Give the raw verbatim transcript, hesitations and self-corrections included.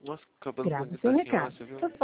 Nossa, cabelo Grave bonito seu da senhora, recado. você viu? Tá